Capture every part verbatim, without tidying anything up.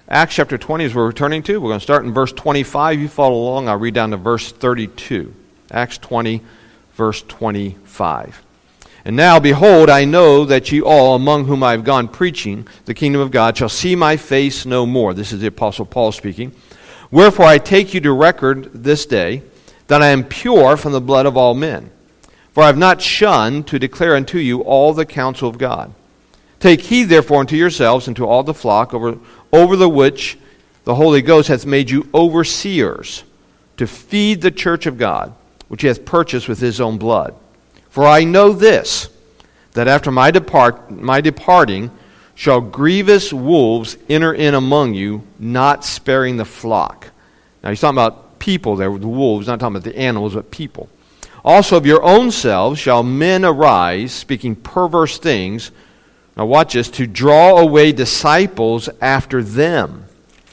Acts chapter twenty is where we're turning to. We're going to start in verse twenty-five. You follow along. I'll read down to verse thirty-two. Acts twenty, verse twenty-five. And now, behold, I know that ye all, among whom I have gone preaching the kingdom of God, shall see my face no more. This is the Apostle Paul speaking. Wherefore I take you to record this day, that I am pure from the blood of all men. For I have not shunned to declare unto you all the counsel of God. Take heed therefore unto yourselves and to all the flock, over, over the which the Holy Ghost hath made you overseers, to feed the church of God, which he hath purchased with his own blood. For I know this, that after my depart my departing shall grievous wolves enter in among you, not sparing the flock. Now he's talking about people there, the wolves, not talking about the animals, but people. Also of your own selves shall men arise, speaking perverse things, now watch this, to draw away disciples after them.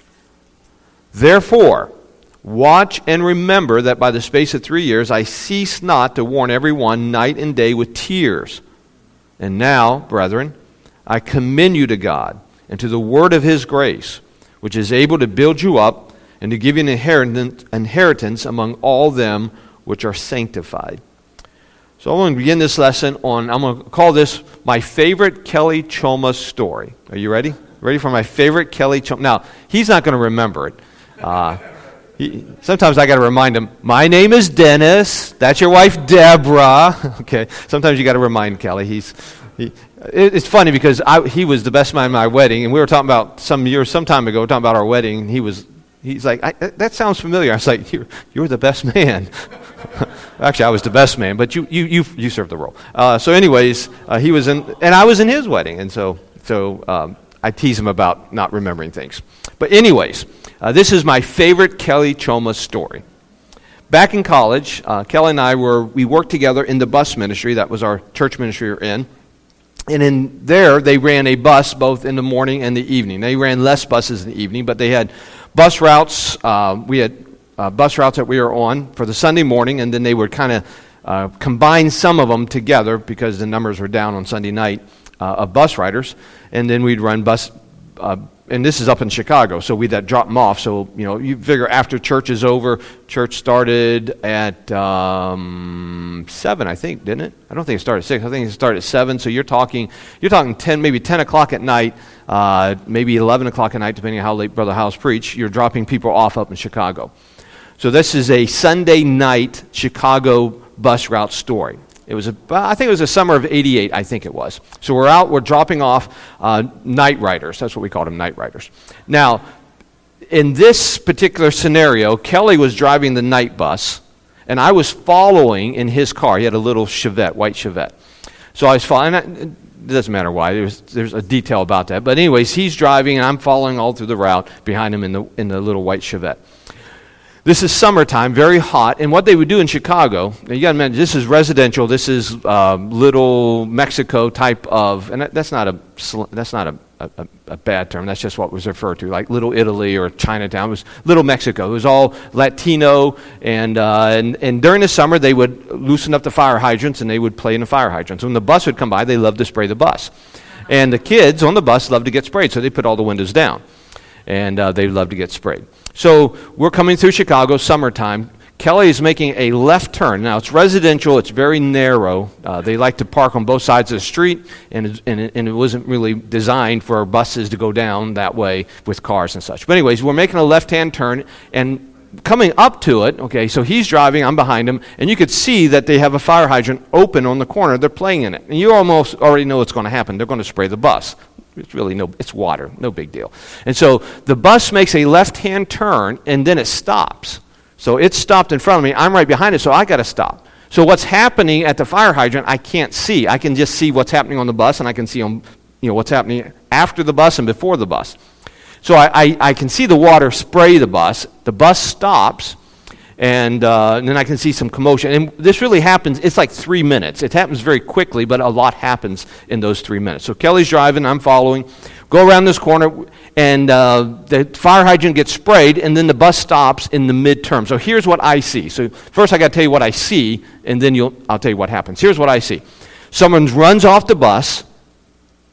Therefore, watch and remember that by the space of three years I cease not to warn everyone night and day with tears. And now, brethren, I commend you to God and to the word of his grace, which is able to build you up and to give you an inheritance among all them which are sanctified. So I'm going to begin this lesson on, I'm going to call this my favorite Kelly Choma story. Are you ready? Ready for my favorite Kelly Choma? Now, he's not going to remember it. Uh, He, sometimes I got to remind him, my name is Dennis, that's your wife Deborah. Okay, sometimes you got to remind Kelly. He's, he, it, it's funny because I, he was the best man at my wedding, and we were talking about some years, some time ago, talking about our wedding, and he was, he's like, I, that sounds familiar. I was like, you're, you're the best man. Actually, I was the best man, but you you you, you served the role. Uh, so anyways, uh, he was in, and I was in his wedding, and so, so um, I tease him about not remembering things. But anyways, Uh, this is my favorite Kelly Choma story. Back in college, uh, Kelly and I were, we worked together in the bus ministry. That was our church ministry we were in. And in there, they ran a bus both in the morning and the evening. They ran less buses in the evening, but they had bus routes. Uh, we had uh, bus routes that we were on for the Sunday morning, and then they would kind of uh, combine some of them together because the numbers were down on Sunday night uh, of bus riders. And then we'd run bus uh and this is up in Chicago, so we'd drop them off. So, you know, you figure after church is over, church started at um, seven, I think, didn't it? I don't think it started at six. I think it started at seven. So you're talking, you're talking ten, maybe ten o'clock at night, uh, maybe eleven o'clock at night, depending on how late Brother House preached. You're dropping people off up in Chicago. So this is a Sunday night Chicago bus route story. It was, a, I think it was the summer of eighty-eight, I think it was. So we're out, we're dropping off uh, night riders. That's what we called them, night riders. Now, in this particular scenario, Kelly was driving the night bus, and I was following in his car. He had a little Chevette, white Chevette. So I was following, it doesn't matter why, there's, there's a detail about that. But anyways, he's driving, and I'm following all through the route behind him in the in the little white Chevette. This is summertime, very hot, and what they would do in Chicago, you got to imagine, this is residential, this is uh, little Mexico type of, and that, that's not a that's not a, a, a bad term, that's just what was referred to, like Little Italy or Chinatown. It was Little Mexico. It was all Latino, and, uh, and and during the summer they would loosen up the fire hydrants and they would play in the fire hydrants. When the bus would come by, they loved to spray the bus. And the kids on the bus loved to get sprayed, so they put all the windows down. And uh, they love to get sprayed. So we're coming through Chicago, summertime. Kelly is making a left turn. Now, it's residential. It's very narrow. Uh, they like to park on both sides of the street, and it, and, it, and it wasn't really designed for buses to go down that way with cars and such. But anyways, we're making a left-hand turn, and coming up to it, okay, so he's driving, I'm behind him, and you could see that they have a fire hydrant open on the corner. They're playing in it. And you almost already know what's going to happen. They're going to spray the bus. It's really no, it's water, no big deal. And so the bus makes a left-hand turn, and then it stops. So it's stopped in front of me. I'm right behind it, so I got to stop. So what's happening at the fire hydrant, I can't see. I can just see what's happening on the bus, and I can see on, you know, what's happening after the bus and before the bus. So I, I, I can see the water spray the bus. The bus stops, and, uh, and then I can see some commotion. And this really happens, it's like three minutes. It happens very quickly, but a lot happens in those three minutes. So Kelly's driving, I'm following. Go around this corner, and uh, the fire hydrant gets sprayed, and then the bus stops in the midterm. So here's what I see. So first I got to tell you what I see, and then you'll, I'll tell you what happens. Here's what I see. Someone runs off the bus.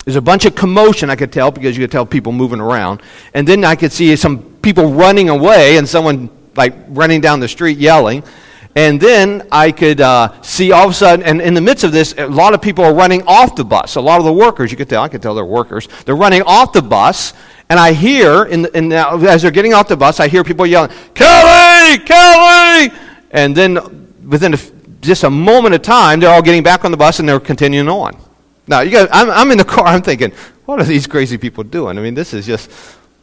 There's a bunch of commotion, I could tell, because you could tell people moving around. And then I could see some people running away and someone like running down the street yelling. And then I could uh, see all of a sudden, and in the midst of this, a lot of people are running off the bus. A lot of the workers, you could tell, I could tell they're workers. They're running off the bus, and I hear, in, the, in the, as they're getting off the bus, I hear people yelling, "Kelly! Kelly!" And then within a, just a moment of time, they're all getting back on the bus and they're continuing on. Now, you guys, I'm, I'm in the car, I'm thinking, what are these crazy people doing? I mean, this is just,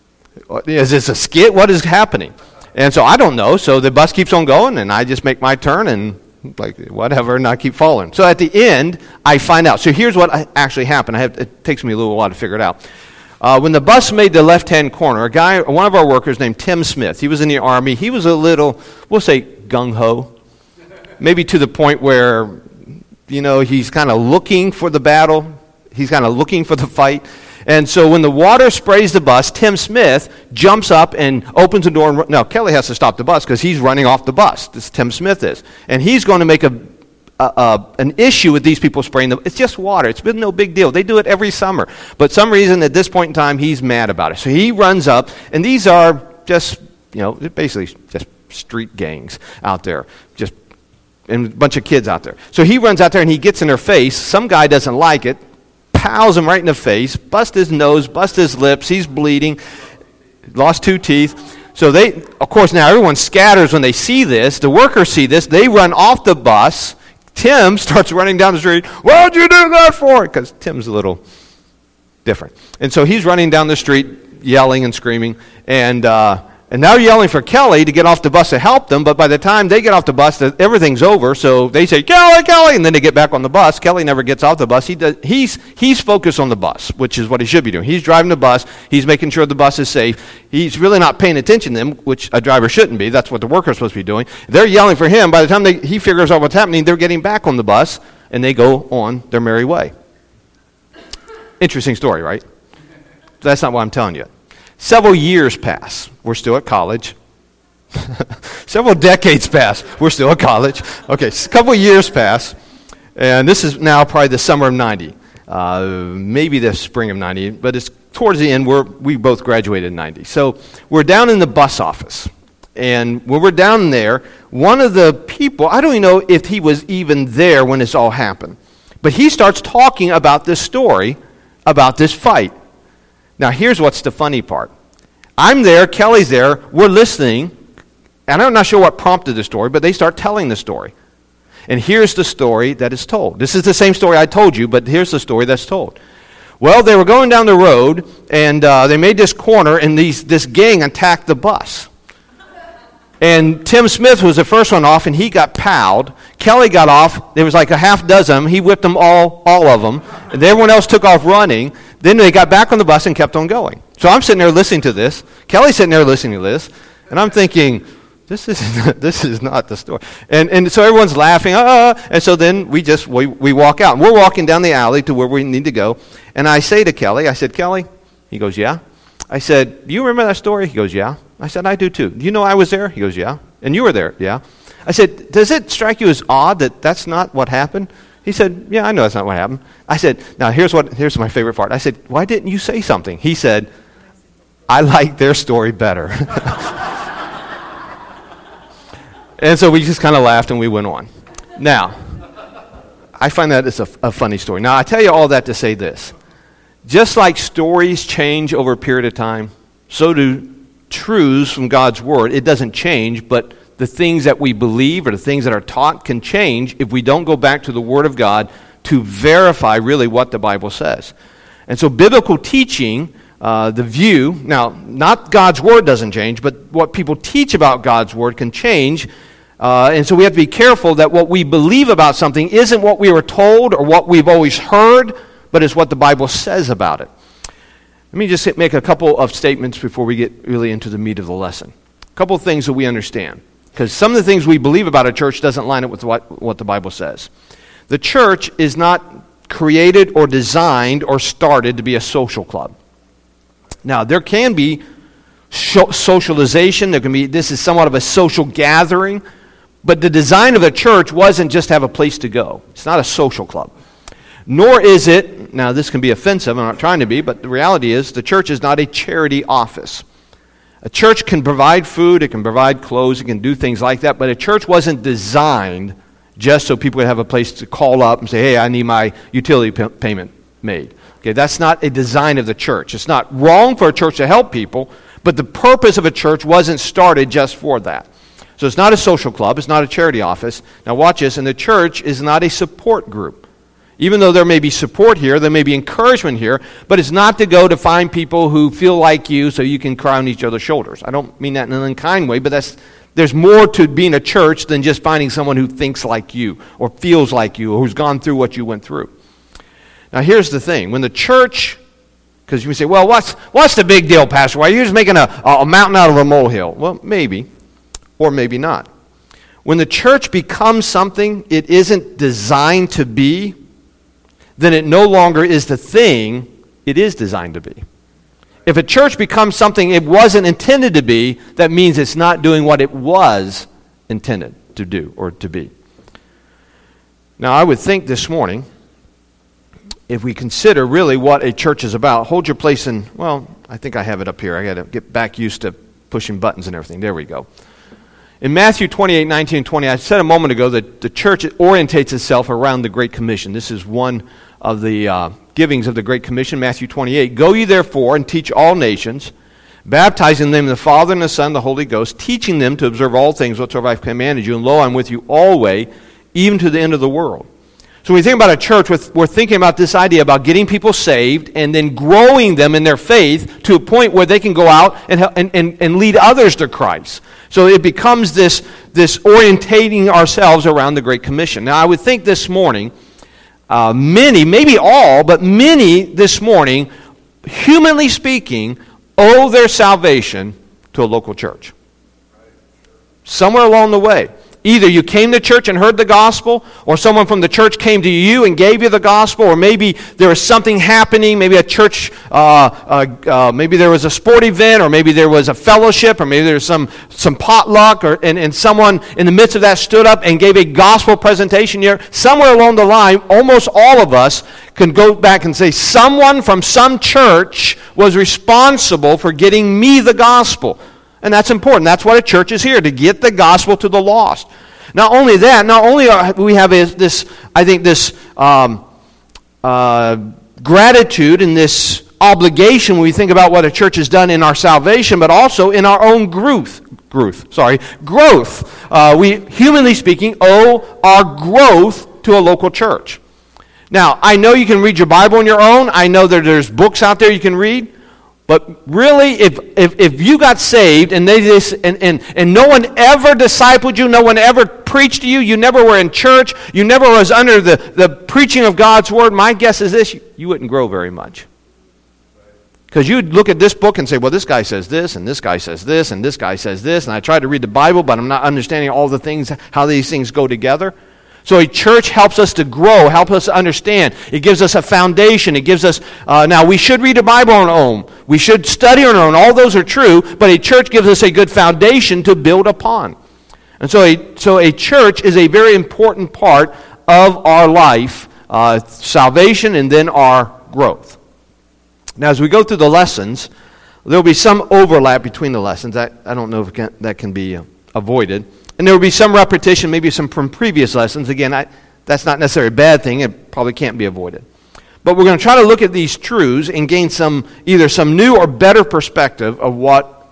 is this a skit? What is happening? And so I don't know, so the bus keeps on going, and I just make my turn, and like, whatever, and I keep following. So at the end, I find out. So here's what actually happened. I have, it takes me a little while to figure it out. Uh, when the bus made the left-hand corner, a guy, one of our workers named Tim Smith, he was in the Army. He was a little, we'll say, gung-ho, maybe to the point where, you know, he's kind of looking for the battle. He's kind of looking for the fight. And so when the water sprays the bus, Tim Smith jumps up and opens the door. And, now, Kelly has to stop the bus because he's running off the bus. This Tim Smith is. And he's going to make a, a, a an issue with these people spraying the. It's just water. It's been no big deal. They do it every summer. But some reason at this point in time, he's mad about it. So he runs up. And these are just, you know, basically just street gangs out there. Just and a bunch of kids out there. So he runs out there and he gets in their face. Some guy doesn't like it. Pows him right in the face, bust his nose, bust his lips, he's bleeding, lost two teeth. So they, of course, now everyone scatters when they see this. The workers see this. They run off the bus. Tim starts running down the street. "What'd you do that for?" Because Tim's a little different. And so he's running down the street, yelling and screaming. And uh, and now yelling for Kelly to get off the bus to help them. But by the time they get off the bus, everything's over. So they say, "Kelly, Kelly," and then they get back on the bus. Kelly never gets off the bus. He does, he's he's focused on the bus, which is what he should be doing. He's driving the bus. He's making sure the bus is safe. He's really not paying attention to them, which a driver shouldn't be. That's what the worker's supposed to be doing. They're yelling for him. By the time they, he figures out what's happening, they're getting back on the bus, and they go on their merry way. Interesting story, right? That's not what I'm telling you. Several years pass. We're still at college. Several decades pass. We're still at college. Okay, a couple of years pass. And this is now probably the summer of ninety. Uh, maybe the spring of ninety. But it's towards the end. We're, we both graduated in ninety. So we're down in the bus office. And when we're down there, one of the people, I don't even know if he was even there when this all happened. But he starts talking about this story, about this fight. Now, here's what's the funny part. I'm there, Kelly's there, we're listening, and I'm not sure what prompted the story, but they start telling the story. And here's the story that is told. This is the same story I told you, but here's the story that's told. Well, they were going down the road, and uh, they made this corner, and these, this gang attacked the bus. And Tim Smith was the first one off, and he got powed. Kelly got off. There was like a half dozen. He whipped them all, all of them. And everyone else took off running. Then they got back on the bus and kept on going. So I'm sitting there listening to this. Kelly's sitting there listening to this. And I'm thinking, this is this is not the story. And and so everyone's laughing. Ah, and so then we just, we, we walk out. And we're walking down the alley to where we need to go. And I say to Kelly, I said, "Kelly?" He goes, "Yeah." I said, "Do you remember that story?" He goes, "Yeah." I said, "I do too." "Do you know I was there?" He goes, "Yeah." "And you were there?" "Yeah." I said, "Does it strike you as odd that that's not what happened?" He said, "Yeah, I know that's not what happened." I said, "Now here's what here's my favorite part." I said, "Why didn't you say something?" He said, "I like their story better." And so we just kind of laughed and we went on. Now, I find that it's a, a funny story. Now, I tell you all that to say this. Just like stories change over a period of time, so do truths from God's Word. It doesn't change, but the things that we believe or the things that are taught can change if we don't go back to the Word of God to verify really what the Bible says. And so biblical teaching, uh, the view, now, not God's Word doesn't change, but what people teach about God's Word can change. Uh, and so we have to be careful that what we believe about something isn't what we were told or what we've always heard, but is what the Bible says about it. Let me just make a couple of statements before we get really into the meat of the lesson. A couple of things that we understand. Because some of the things we believe about a church doesn't line up with what, what the Bible says. The church is not created or designed or started to be a social club. Now, there can be socialization. There can be, this is somewhat of a social gathering. But the design of the church wasn't just to have a place to go. It's not a social club. Nor is it, think, now this can be offensive, I'm not trying to be, but the reality is the church is not a charity office. A church can provide food, it can provide clothes, it can do things like that, but a church wasn't designed just so people would have a place to call up and say, hey, I need my utility p- payment made. Okay, that's not a design of the church. It's not wrong for a church to help people, but the purpose of a church wasn't started just for that. So it's not a social club, it's not a charity office. Now watch this, and the church is not a support group. Even though there may be support here, there may be encouragement here, but it's not to go to find people who feel like you so you can cry on each other's shoulders. I don't mean that in an unkind way, but that's there's more to being a church than just finding someone who thinks like you or feels like you or who's gone through what you went through. Now here's the thing. When the church, because you say, well, what's what's the big deal, Pastor? Why are you just making a, a mountain out of a molehill? Well, maybe, or maybe not. When the church becomes something it isn't designed to be, then it no longer is the thing it is designed to be. If a church becomes something it wasn't intended to be, that means it's not doing what it was intended to do or to be. Now, I would think this morning, if we consider really what a church is about, hold your place in, well, I think I have it up here. I got to get back used to pushing buttons and everything. There we go. In Matthew twenty-eight, nineteen, and twenty, I said a moment ago that the church orientates itself around the Great Commission. This is one of the uh, givings of the Great Commission, Matthew twenty-eight. Go ye therefore and teach all nations, baptizing them in the Father and the Son and the Holy Ghost, teaching them to observe all things whatsoever I have commanded you, and lo, I'm with you always, even to the end of the world. So when we think about a church, we're thinking about this idea about getting people saved and then growing them in their faith to a point where they can go out and, and, and, and lead others to Christ. So it becomes this, this orientating ourselves around the Great Commission. Now I would think this morning, uh, many, maybe all, but many this morning, humanly speaking, owe their salvation to a local church. Somewhere along the way. Either you came to church and heard the gospel, or someone from the church came to you and gave you the gospel, or maybe there was something happening, maybe a church, uh, uh, uh, maybe there was a sport event, or maybe there was a fellowship, or maybe there was some, some potluck, or, and, and someone in the midst of that stood up and gave a gospel presentation here. Somewhere along the line, almost all of us can go back and say, someone from some church was responsible for getting me the gospel. And that's important. That's what a church is here, to get the gospel to the lost. Not only that, not only are we have this, I think, this um, uh, gratitude and this obligation when we think about what a church has done in our salvation, but also in our own growth. Growth, sorry, growth. Uh, we, humanly speaking, owe our growth to a local church. Now, I know you can read your Bible on your own. I know that there's books out there you can read. But really, if, if if you got saved and they just, and, and, and no one ever discipled you, no one ever preached to you, you never were in church, you never was under the, the preaching of God's word, my guess is this, you, you wouldn't grow very much. Because you'd look at this book and say, well, this guy says this, and this guy says this, and this guy says this, and I try to read the Bible, but I'm not understanding all the things, how these things go together. So a church helps us to grow, helps us to understand. It gives us a foundation. It gives us, uh, now we should read the Bible on our own. We should study on our own. All those are true, but a church gives us a good foundation to build upon. And so a, so a church is a very important part of our life, uh, salvation and then our growth. Now as we go through the lessons, there will be some overlap between the lessons. I, I don't know if can, that can be uh, avoided. And there will be some repetition, maybe some from previous lessons. Again, I, that's not necessarily a bad thing. It probably can't be avoided. But we're going to try to look at these truths and gain some either some new or better perspective of what,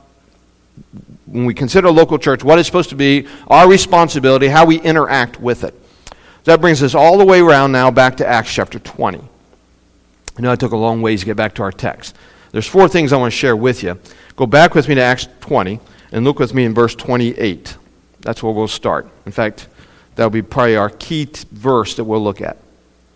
when we consider a local church, what it's supposed to be, our responsibility, how we interact with it. So that brings us all the way around now back to Acts chapter twenty. I know it took a long ways to get back to our text. There's four things I want to share with you. Go back with me to Acts twenty and look with me in verse twenty-eight. That's where we'll start. In fact, that'll be probably our key t- verse that we'll look at.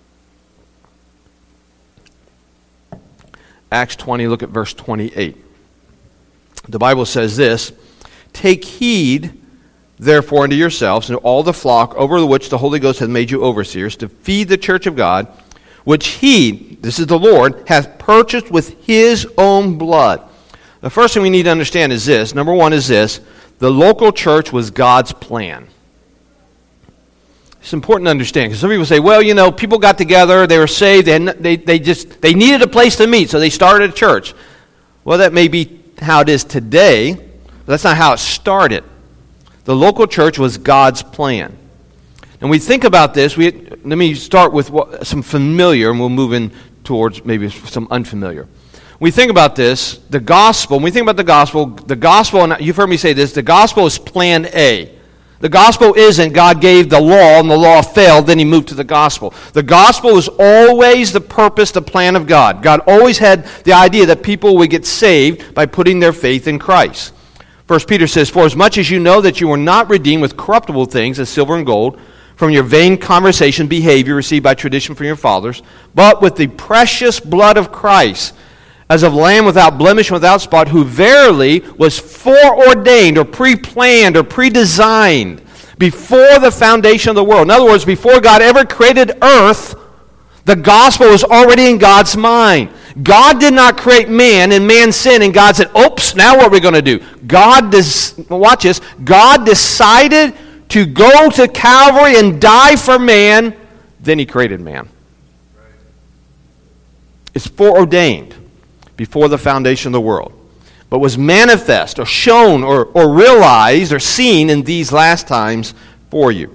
Acts twenty, look at verse twenty-eight. The Bible says this, take heed, therefore, unto yourselves and to all the flock over which the Holy Ghost hath made you overseers, to feed the church of God, which he, this is the Lord, hath purchased with his own blood. The first thing we need to understand is this. Number one is this. The local church was God's plan. It's important to understand, because some people say, well, you know, people got together, they were saved, they, had, they, they just, they needed a place to meet, so they started a church. Well, that may be how it is today, but that's not how it started. The local church was God's plan. And we think about this, we, let me start with what, some familiar, and we'll move in towards maybe some unfamiliar. When we think about this, the gospel, when we think about the gospel, the gospel, and you've heard me say this, the gospel is plan A. The gospel isn't God gave the law and the law failed, then he moved to the gospel. The gospel is always the purpose, the plan of God. God always had the idea that people would get saved by putting their faith in Christ. First Peter says, for as much as you know that you were not redeemed with corruptible things as silver and gold, from your vain conversation, behavior received by tradition from your fathers, but with the precious blood of Christ, as of lamb without blemish, without spot, who verily was foreordained or pre-planned or pre-designed before the foundation of the world. In other words, before God ever created earth, the gospel was already in God's mind. God did not create man, and man sinned, and God said, oops, now what are we going to do? God, des- watch this, God decided to go to Calvary and die for man, then he created man. It's foreordained before the foundation of the world, but was manifest or shown or, or realized or seen in these last times for you.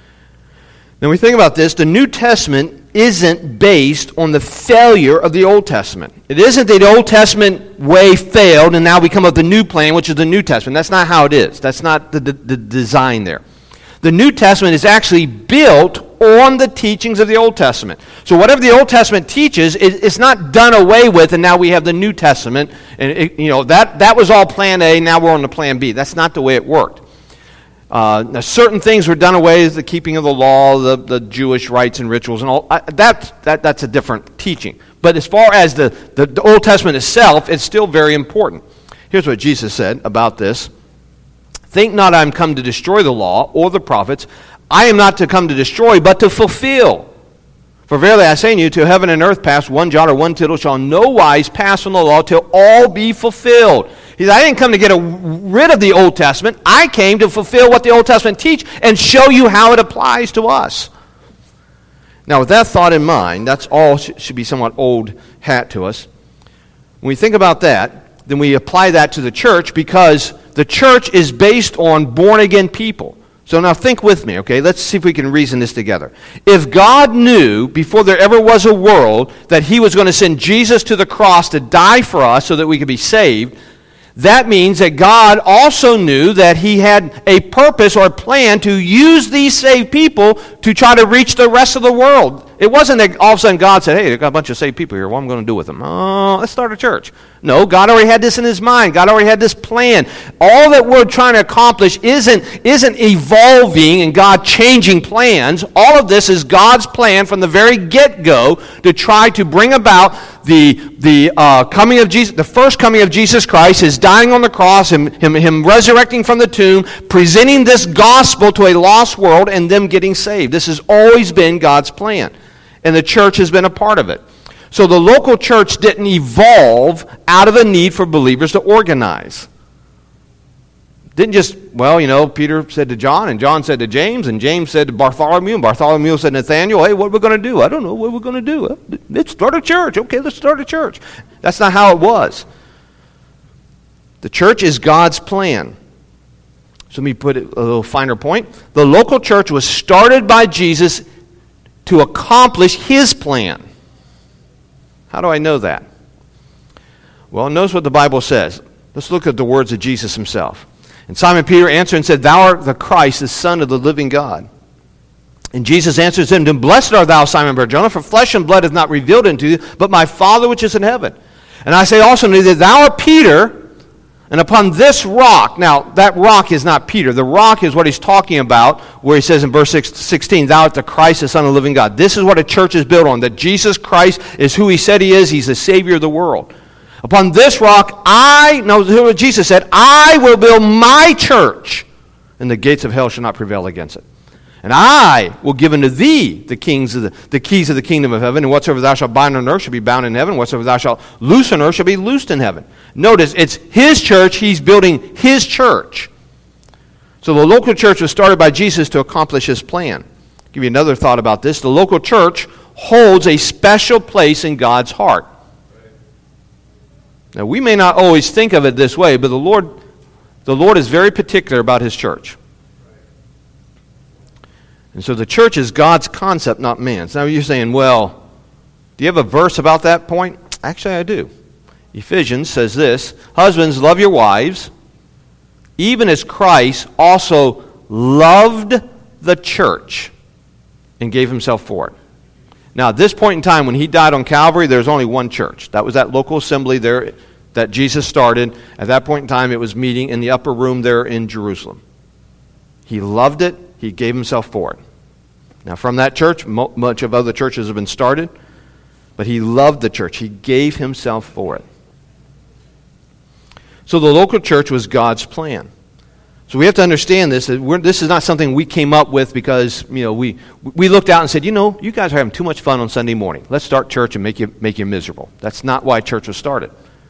Now we think about this, the New Testament isn't based on the failure of the Old Testament. It isn't that the Old Testament way failed and now we come up with the new plan, which is the New Testament. That's not how it is. That's not the, the, the design there. The New Testament is actually built on the teachings of the Old Testament. So whatever the Old Testament teaches, it, it's not done away with, and now we have the New Testament. And it, you know that that was all Plan A. Now we're on to Plan B. That's not the way it worked. Uh, now certain things were done away, as the keeping of the law, the, the Jewish rites and rituals, and all. I, that that that's a different teaching. But as far as the, the the Old Testament itself, it's still very important. Here's what Jesus said about this. Think not I am come to destroy the law or the prophets. I am not to come to destroy, but to fulfill. For verily I say unto you, till heaven and earth pass, one jot or one tittle shall no wise pass from the law till all be fulfilled. He said, I didn't come to get a, rid of the Old Testament. I came to fulfill what the Old Testament teach and show you how it applies to us. Now with that thought in mind, that's all should be somewhat old hat to us. When we think about that, then we apply that to the church, because the church is based on born-again people. So now think with me, okay? Let's see if we can reason this together. If God knew before there ever was a world that he was going to send Jesus to the cross to die for us so that we could be saved, that means that God also knew that he had a purpose or a plan to use these saved people to try to reach the rest of the world. It wasn't that all of a sudden God said, hey, there's got a bunch of saved people here. What am I going to do with them? Oh, let's start a church. No, God already had this in his mind. God already had this plan. All that we're trying to accomplish isn't, isn't evolving and God changing plans. All of this is God's plan from the very get-go to try to bring about the, the uh, coming of Jesus, the first coming of Jesus Christ, his dying on the cross, him, him, him resurrecting from the tomb, presenting this gospel to a lost world, and them getting saved. This has always been God's plan. And the church has been a part of it. So the local church didn't evolve out of a need for believers to organize. Didn't just, well, you know, Peter said to John, and John said to James, and James said to Bartholomew, and Bartholomew said to Nathaniel, hey, what are we going to do? I don't know what we're going to do. Let's start a church. Okay, let's start a church. That's not how it was. The church is God's plan. So let me put it a little finer point. The local church was started by Jesus to accomplish his plan. How do I know that? Well, notice what the Bible says. Let's look at the words of Jesus himself. And Simon Peter answered and said, thou art the Christ, the Son of the living God. And Jesus answered him, then blessed art thou, Simon Bar-Jonah, for flesh and blood hath not revealed unto you, but my Father which is in heaven. And I say also unto thee that thou art Peter, and upon this rock, now that rock is not Peter. The rock is what he's talking about, where he says in verse sixteen, thou art the Christ, the Son of the living God. This is what a church is built on, that Jesus Christ is who he said he is. He's the Savior of the world. Upon this rock, I, no, what Jesus said, I will build my church, and the gates of hell shall not prevail against it. And I will give unto thee the kings of the, the keys of the kingdom of heaven, and whatsoever thou shalt bind on earth shall be bound in heaven, whatsoever thou shalt loose on earth shall be loosed in heaven. Notice, it's his church, he's building his church. So the local church was started by Jesus to accomplish his plan. give you another thought about this. The local church holds a special place in God's heart. Now, we may not always think of it this way, but the Lord, the Lord is very particular about His church. And so the church is God's concept, not man's. Now you're saying, well, do you have a verse about that point? Actually, I do. Ephesians says this, husbands, love your wives, even as Christ also loved the church and gave Himself for it. Now, at this point in time, when He died on Calvary, there was only one church. That was that local assembly there that Jesus started. At that point in time, it was meeting in the upper room there in Jerusalem. He loved it. He gave Himself for it. Now, from that church, mo- much of other churches have been started, but He loved the church. He gave Himself for it. So the local church was God's plan. So we have to understand this. That we're, this is not something we came up with because, you know, we we looked out and said, you know, you guys are having too much fun on Sunday morning. Let's start church and make you make you miserable. That's not why church was started.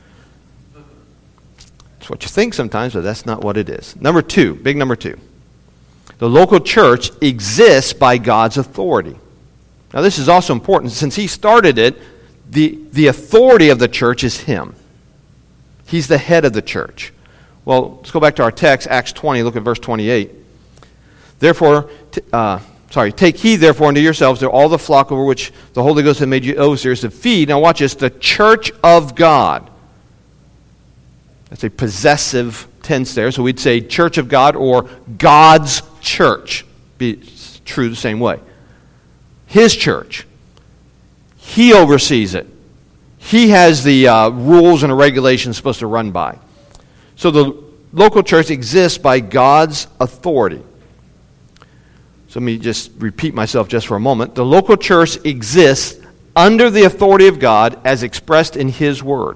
It's what you think sometimes, but that's not what it is. Number two, big number two. The local church exists by God's authority. Now this is also important. Since He started it, the, the authority of the church is Him. He's the head of the church. Well, let's go back to our text, Acts twenty, look at verse twenty-eight. Therefore, t- uh, sorry, take heed therefore unto yourselves to all the flock over which the Holy Ghost hath made you overseers to feed. Now watch this, the church of God. That's a possessive tense there, so we'd say church of God or God's church. Be true the same way. His church. He oversees it. He has the uh, rules and regulations supposed to run by. So the local church exists by God's authority. So let me just repeat myself just for a moment. The local church exists under the authority of God as expressed in His Word.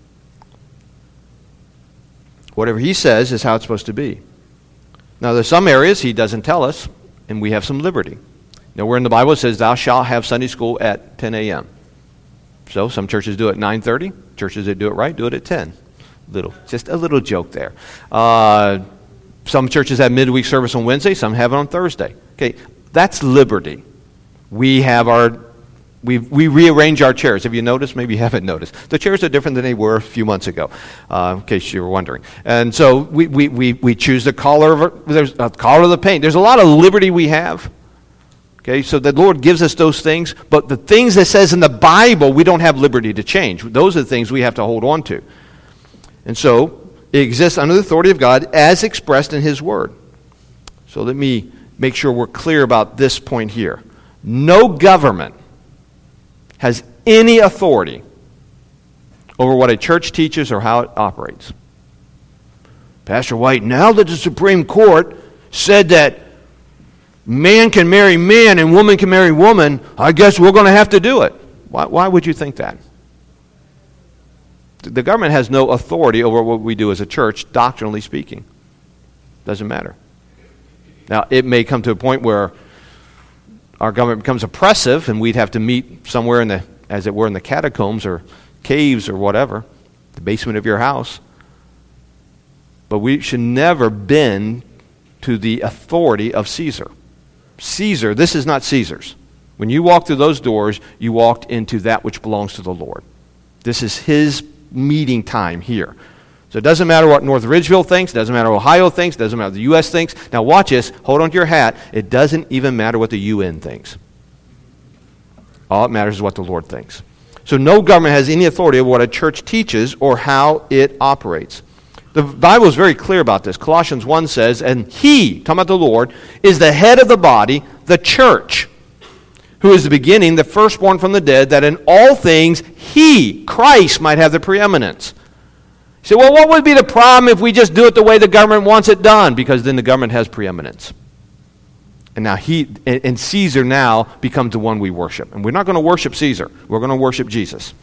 Whatever He says is how it's supposed to be. Now there's some areas He doesn't tell us, and we have some liberty. Nowhere in the Bible it says, thou shalt have Sunday school at ten a.m. So some churches do it at nine thirty. Churches that do it right do it at ten. Little, just a little joke there. Uh, some churches have midweek service on Wednesday. Some have it on Thursday. Okay, that's liberty. We have our, we we rearrange our chairs. Have you noticed? Maybe you haven't noticed. The chairs are different than they were a few months ago, uh, in case you were wondering. And so we we we, we choose the color of it. There's a color of the paint. There's a lot of liberty we have. Okay, so the Lord gives us those things, but the things that says in the Bible, we don't have liberty to change. Those are the things we have to hold on to. And so, it exists under the authority of God as expressed in His Word. So let me make sure we're clear about this point here. No government has any authority over what a church teaches or how it operates. Pastor White, now that the Supreme Court said that man can marry man and woman can marry woman, I guess we're going to have to do it. Why, why would you think that? The government has no authority over what we do as a church, doctrinally speaking. Doesn't matter. Now, it may come to a point where our government becomes oppressive and we'd have to meet somewhere in the, as it were, in the catacombs or caves or whatever, the basement of your house. But we should never bend to the authority of Caesar. Caesar, this is not Caesar's. When you walk through those doors, you walked into that which belongs to the Lord. This is His meeting time here. So it doesn't matter what North Ridgeville thinks, it doesn't matter what Ohio thinks, it doesn't matter what the U S thinks. Now watch this, hold on to your hat, it doesn't even matter what the U N thinks. All that matters is what the Lord thinks. So no government has any authority over what a church teaches or how it operates. The Bible is very clear about this. Colossians one says, and He, talking about the Lord, is the head of the body, the church, who is the beginning, the firstborn from the dead, that in all things He, Christ, might have the preeminence. You say, well, what would be the problem if we just do it the way the government wants it done? Because then the government has preeminence. And now he and Caesar now becomes the one we worship. And we're not going to worship Caesar. We're going to worship Jesus.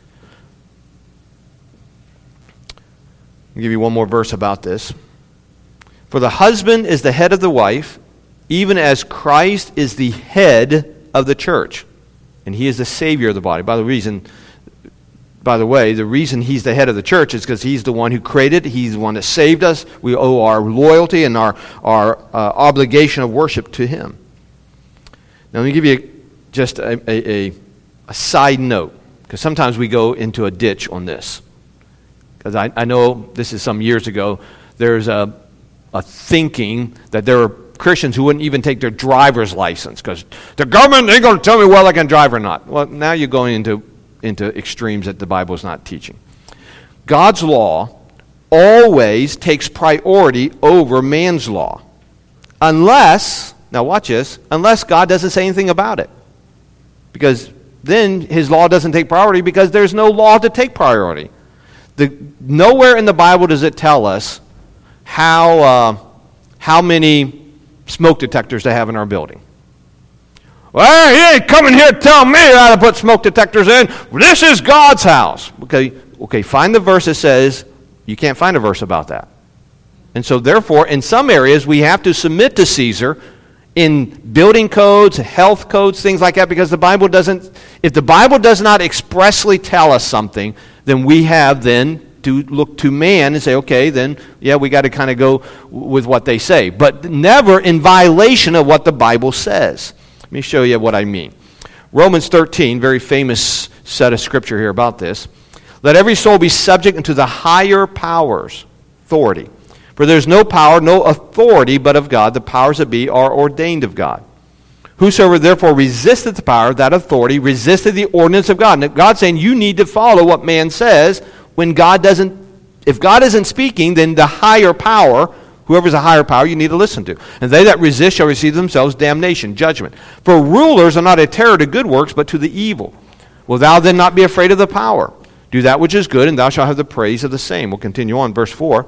I'll give you one more verse about this. For the husband is the head of the wife, even as Christ is the head of the church. And He is the Savior of the body. By the reason, by the way, the reason He's the head of the church is because He's the one who created it. He's the one that saved us. We owe our loyalty and our, our uh, obligation of worship to Him. Now, let me give you just a, a, a, a side note, because sometimes we go into a ditch on this. Because I, I know this is some years ago, there's a, a thinking that there are Christians who wouldn't even take their driver's license because the government ain't going to tell me whether I can drive or not. Well, now you're going into, into extremes that the Bible is not teaching. God's law always takes priority over man's law. Unless, now watch this, unless God doesn't say anything about it. Because then his law doesn't take priority because there's no law to take priority. The, nowhere in the Bible does it tell us how, uh, how many smoke detectors to have in our building. Well, he ain't coming here to tell me how to put smoke detectors in. This is God's house. Okay, okay, find the verse that says, you can't find a verse about that. And so therefore, in some areas, we have to submit to Caesar in building codes, health codes, things like that, because the Bible doesn't, if the Bible does not expressly tell us something, then we have then to look to man and say, okay, then, yeah, we got to kind of go with what they say. But never in violation of what the Bible says. Let me show you what I mean. Romans thirteen, very famous set of scripture here about this. Let every soul be subject unto the higher powers, authority. For there's no power, no authority but of God. The powers that be are ordained of God. Whosoever therefore resisteth the power, that authority, resisteth the ordinance of God. And God's saying you need to follow what man says when God doesn't, if God isn't speaking, then the higher power, whoever's a higher power, you need to listen to. And they that resist shall receive themselves damnation, judgment. For rulers are not a terror to good works, but to the evil. Will thou then not be afraid of the power? Do that which is good, and thou shalt have the praise of the same. We'll continue on, verse four.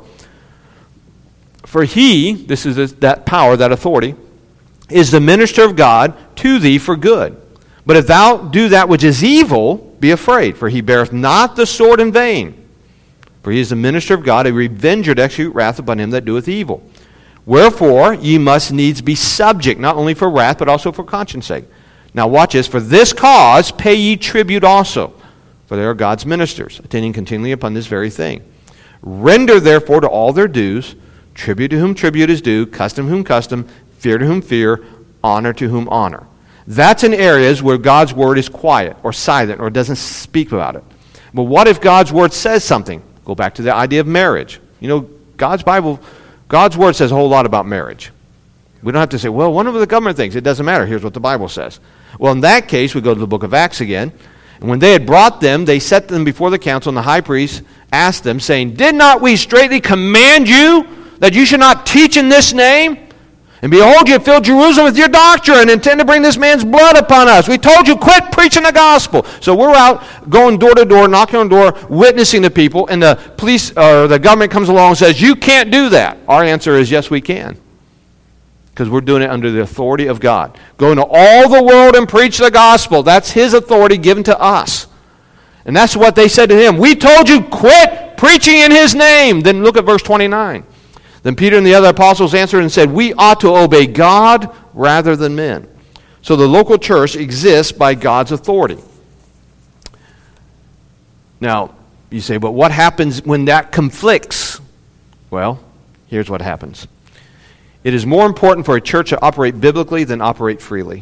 For he, this is that power, that authority, is the minister of God to thee for good. But if thou do that which is evil, be afraid, for he beareth not the sword in vain. For he is the minister of God, a revenger to execute wrath upon him that doeth evil. Wherefore ye must needs be subject, not only for wrath, but also for conscience sake. Now watch this. For this cause pay ye tribute also, for they are God's ministers, attending continually upon this very thing. Render therefore to all their dues, tribute to whom tribute is due, custom to whom custom, fear to whom fear, honor to whom honor. That's in areas where God's word is quiet or silent or doesn't speak about it. But what if God's word says something? Go back to the idea of marriage. You know, God's Bible, God's word says a whole lot about marriage. We don't have to say, well, one of the government thinks. It doesn't matter. Here's what the Bible says. Well, in that case, we go to the book of Acts again. And when they had brought them, they set them before the council, and the high priest asked them, saying, Did not we straitly command you that you should not teach in this name? And behold, you have filled Jerusalem with your doctrine and intend to bring this man's blood upon us. We told you, quit preaching the gospel. So we're out going door to door, knocking on the door, witnessing to people, and the police or the government comes along and says, you can't do that. Our answer is, yes, we can. Because we're doing it under the authority of God. Go into all the world and preach the gospel. That's his authority given to us. And that's what they said to him. We told you, quit preaching in his name. Then look at verse twenty-nine. Then Peter and the other apostles answered and said, we ought to obey God rather than men. So the local church exists by God's authority. Now, you say, but what happens when that conflicts? Well, here's what happens. It is more important for a church to operate biblically than operate freely.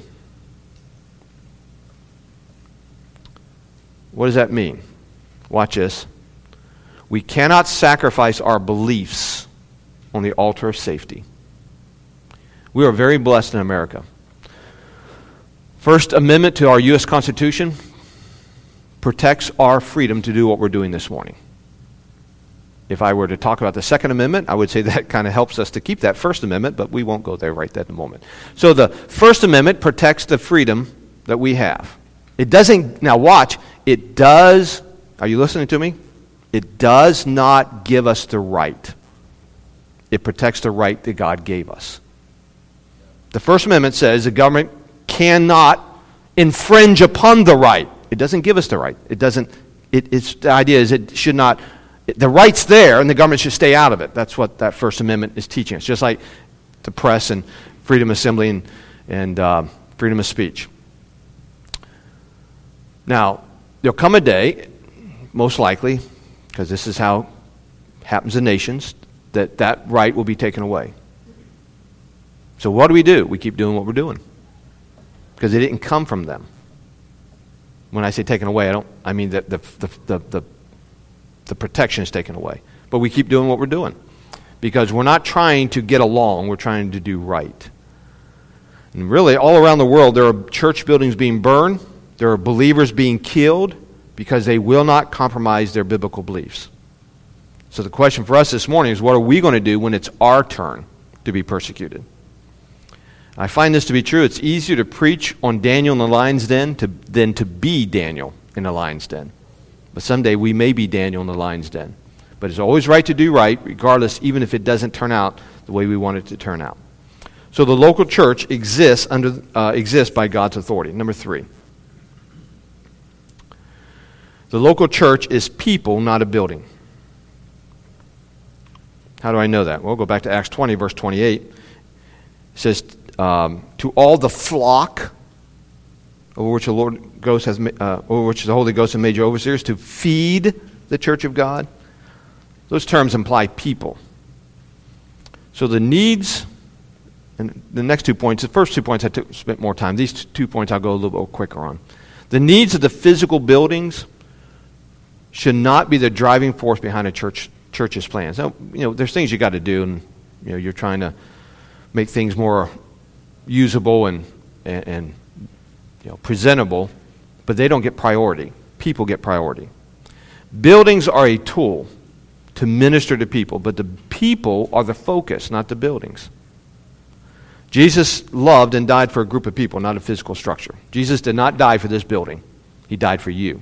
What does that mean? Watch this. We cannot sacrifice our beliefs on the altar of safety. We are very blessed in America. First Amendment to our U S Constitution protects our freedom to do what we're doing this morning. If I were to talk about the Second Amendment, I would say that kind of helps us to keep that First Amendment, but we won't go there right at the moment. So the First Amendment protects the freedom that we have. It doesn't, now watch, it does, are you listening to me? It does not give us the right. It protects the right that God gave us. The First Amendment says the government cannot infringe upon the right. It doesn't give us the right. It doesn't, it, it's, the idea is it should not, it, the right's there and the government should stay out of it. That's what that First Amendment is teaching us. Just like the press and freedom of assembly and, and uh, freedom of speech. Now, there'll come a day, most likely, because this is how it happens in nations, that that right will be taken away. So what do we do? We keep doing what we're doing. because it didn't come from them. When I say taken away, I don't. I mean that the the the the, the protection is taken away. But we keep doing what we're doing because we're not trying to get along. We're trying to do right. And really, all around the world, there are church buildings being burned. There are believers being killed because they will not compromise their biblical beliefs. So the question for us this morning is, what are we going to do when it's our turn to be persecuted? I find this to be true. It's easier to preach on Daniel in the lion's den to, than to be Daniel in the lion's den. But someday we may be Daniel in the lion's den. But it's always right to do right, regardless, even if it doesn't turn out the way we want it to turn out. So the local church exists under uh, exists by God's authority. Number three. The local church is people, not a building. How do I know that? Well, go back to Acts twenty, verse twenty-eight. It says, um, to all the flock over which the Lord Ghost has, uh, over which the Holy Ghost has made you overseers, to feed the church of God. Those terms imply people. So the needs, and the next two points, the first two points I took, spent more time. These two points I'll go a little bit quicker on. The needs of the physical buildings should not be the driving force behind a church church's plans. Now, you know, there's things you got to do, and you know, you're trying to make things more usable and, and and you know, presentable, but they don't get priority. People get priority. Buildings are a tool to minister to people, but the people are the focus, not the buildings. Jesus loved and died for a group of people, not a physical structure. Jesus did not die for this building. He died for you.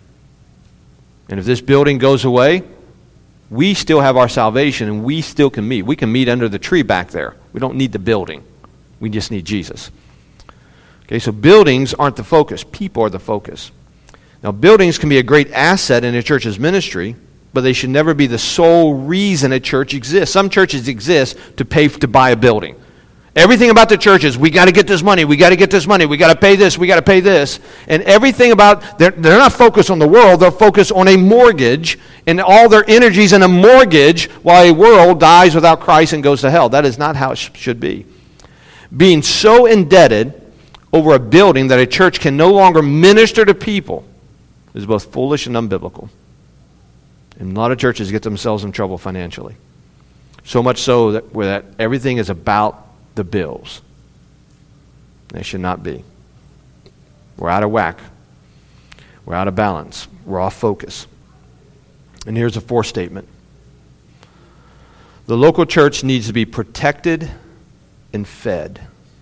And if this building goes away, we still have our salvation and we still can meet. We can meet under the tree back there. We don't need the building. We just need Jesus. Okay, so buildings aren't the focus. People are the focus. Now, buildings can be a great asset in a church's ministry, but they should never be the sole reason a church exists. Some churches exist to pay to buy a building. Everything about the church is, we got to get this money, we got to get this money, we got to pay this, we got to pay this. And everything about, they're, they're not focused on the world, they're focused on a mortgage, and all their energies in a mortgage while a world dies without Christ and goes to hell. That is not how it sh- should be. Being so indebted over a building that a church can no longer minister to people is both foolish and unbiblical. And a lot of churches get themselves in trouble financially. So much so that, where that everything is about the bills. They should not be. We're out of whack. We're out of balance. We're off focus. And here's a fourth statement. The local church needs to be protected and fed.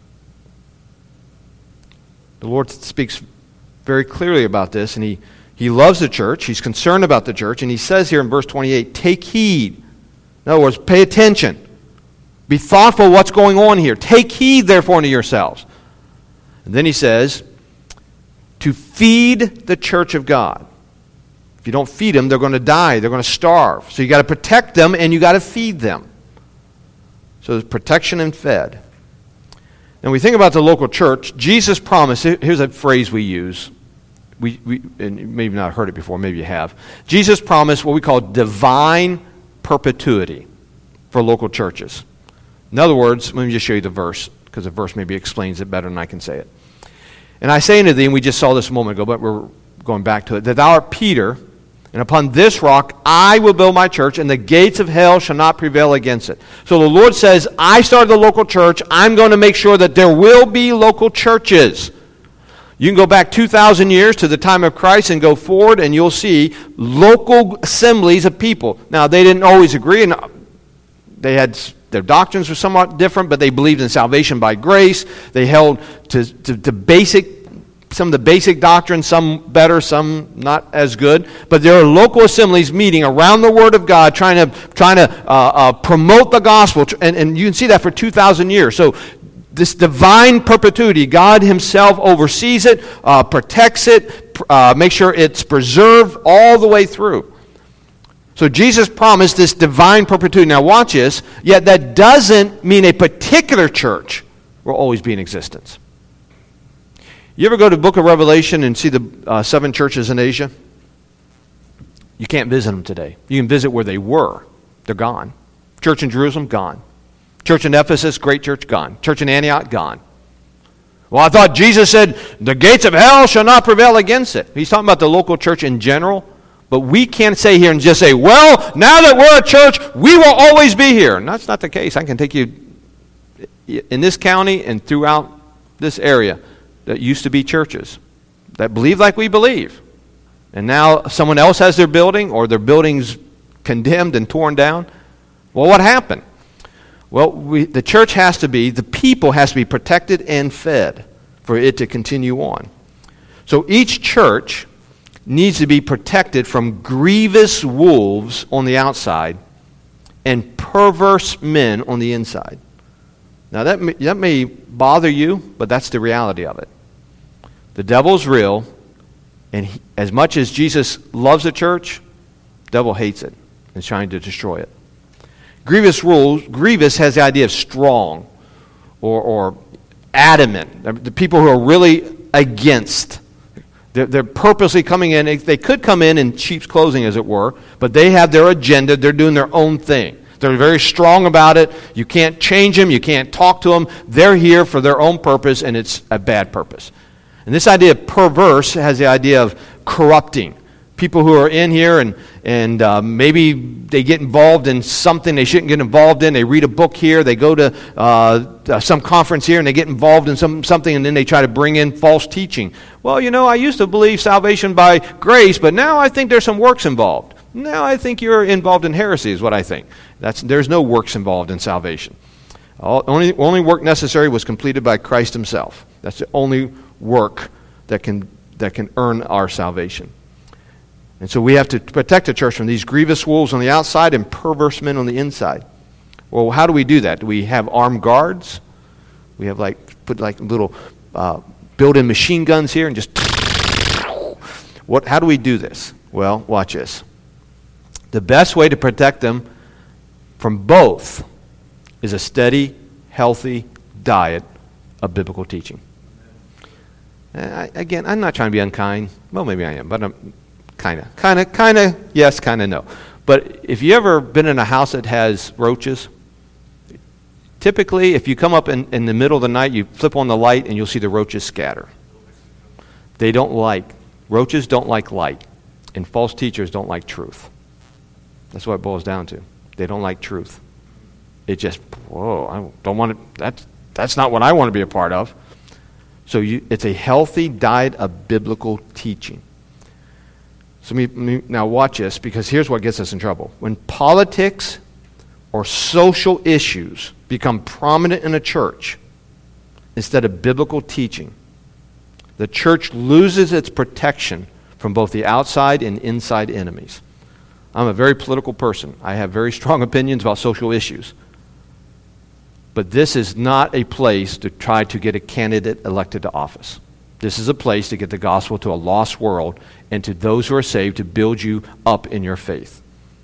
The Lord speaks very clearly about this, and he, he loves the church. He's concerned about the church, and he says here in verse twenty-eight, take heed. In other words, pay attention. Be thoughtful of what's going on here. Take heed, therefore, unto yourselves. And then he says, to feed the church of God. If you don't feed them, they're going to die. They're going to starve. So you got to protect them and you got to feed them. So there's protection and fed. Now we think about the local church. Jesus promised, here's a phrase we use. We, we and you may have not heard it before, maybe you have. Jesus promised what we call divine perpetuity for local churches. In other words, let me just show you the verse, because the verse maybe explains it better than I can say it. And I say unto thee, and we just saw this a moment ago, but we're going back to it, that thou art Peter, and upon this rock I will build my church, and the gates of hell shall not prevail against it. So the Lord says, I started the local church. I'm going to make sure that there will be local churches. You can go back two thousand years to the time of Christ and go forward, and you'll see local assemblies of people. Now, they didn't always agree, and they had... their doctrines were somewhat different, but they believed in salvation by grace. They held to, to, to basic, some of the basic doctrines, some better, some not as good. But there are local assemblies meeting around the Word of God, trying to trying to uh, uh, promote the gospel, and, and you can see that for two thousand years. So this divine perpetuity, God Himself oversees it, uh, protects it, uh, makes sure it's preserved all the way through. So Jesus promised this divine perpetuity. Now watch this. Yet that doesn't mean a particular church will always be in existence. You ever go to the book of Revelation and see the uh, seven churches in Asia? You can't visit them today. You can visit where they were. They're gone. Church in Jerusalem, gone. Church in Ephesus, great church, gone. Church in Antioch, gone. Well, I thought Jesus said, the gates of hell shall not prevail against it. He's talking about the local church in general. But we can't say here and just say, well, now that we're a church, we will always be here. And that's not the case. I can take you in this county and throughout this area that used to be churches that believe like we believe. And now someone else has their building, or their building's condemned and torn down. Well, what happened? Well, we, the church has to be, the people has to be protected and fed for it to continue on. So each church needs to be protected from grievous wolves on the outside and perverse men on the inside. Now that may, that may bother you, but that's the reality of it. The devil's real, and he, as much as Jesus loves the church, the devil hates it and is trying to destroy it. Grievous rules, grievous has the idea of strong or, or adamant. The people who are really against. They're, they're purposely coming in. They, they could come in in sheep's clothing, as it were, but they have their agenda. They're doing their own thing. They're very strong about it. You can't change them. You can't talk to them. They're here for their own purpose, and it's a bad purpose. And this idea of perverse has the idea of corrupting. People who are in here and, and uh, maybe they get involved in something they shouldn't get involved in. They read a book here. They go to uh, some conference here and they get involved in some something, and then they try to bring in false teaching. Well, you know, I used to believe salvation by grace, but now I think there's some works involved. Now I think you're involved in heresy is what I think. That's, there's no works involved in salvation. All, only, only work necessary was completed by Christ himself. That's the only work that can that can earn our salvation. And so we have to protect the church from these grievous wolves on the outside and perverse men on the inside. Well, how do we do that? Do we have armed guards? We have like put like little uh, built-in machine guns here and just what? How do we do this? Well, watch this. The best way to protect them from both is a steady, healthy diet of biblical teaching. I, again, I'm not trying to be unkind. Well, maybe I am, but I'm kind of, kind of, kind of, yes, kind of, no. But if you ever been in a house that has roaches, typically if you come up in, in the middle of the night, you flip on the light and you'll see the roaches scatter. They don't like, roaches don't like light, and false teachers don't like truth. That's what it boils down to. They don't like truth. It just, whoa, I don't want to, that's, that's not what I want to be a part of. So you, it's a healthy diet of biblical teaching. So me, me, now watch this, because here's what gets us in trouble. When politics or social issues become prominent in a church instead of biblical teaching, the church loses its protection from both the outside and inside enemies. I'm a very political person. I have very strong opinions about social issues. But this is not a place to try to get a candidate elected to office. This is a place to get the gospel to a lost world and to those who are saved to build you up in your faith.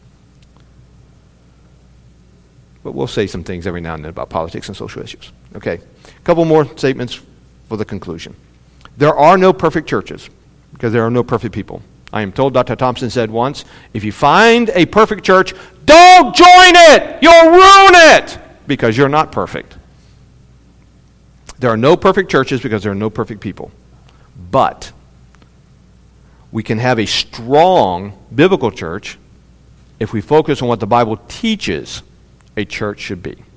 But we'll say some things every now and then about politics and social issues. Okay, a couple more statements for the conclusion. There are no perfect churches because there are no perfect people. I am told, Doctor Thompson said once, if you find a perfect church, don't join it! You'll ruin it! Because you're not perfect. There are no perfect churches because there are no perfect people. But we can have a strong biblical church if we focus on what the Bible teaches a church should be.